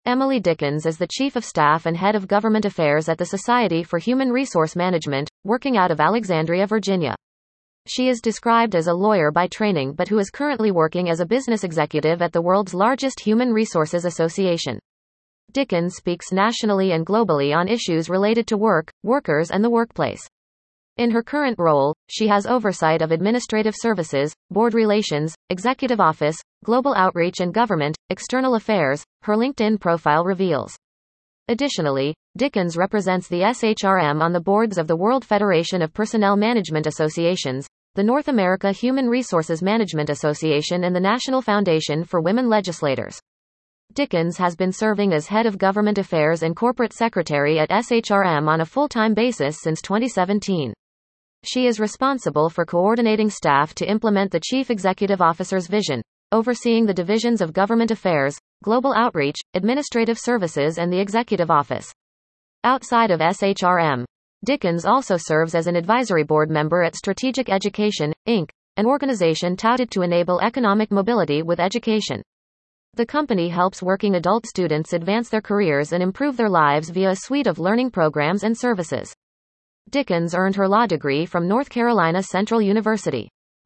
Emily Dickens is the Chief of Staff and Head of Government Affairs at the Society for Human Resource Management, working out of Alexandria, Virginia. She is described as a lawyer by training but who is currently working as a business executive at the world's largest human resources association. Dickens speaks nationally and globally on issues related to work, workers and the workplace. In her current role, she has oversight of administrative services, board relations, executive office, global outreach and government, external affairs, her LinkedIn profile reveals. Additionally, Dickens represents the SHRM on the boards of the World Federation of Personnel Management Associations, the North America Human Resources Management Association and the National Foundation for Women Legislators. Dickens has been serving as Head of Government Affairs and Corporate Secretary at SHRM on a full-time basis since 2017. She is responsible for coordinating staff to implement the Chief Executive Officer's vision, overseeing the divisions of government affairs, global outreach, administrative services and the executive office. Outside of SHRM, Dickens also serves as an advisory board member at Strategic Education, Inc., an organization touted to enable economic mobility with education. The company helps working adult students advance their careers and improve their lives via a suite of learning programs and services. Dickens earned her law degree from North Carolina Central University.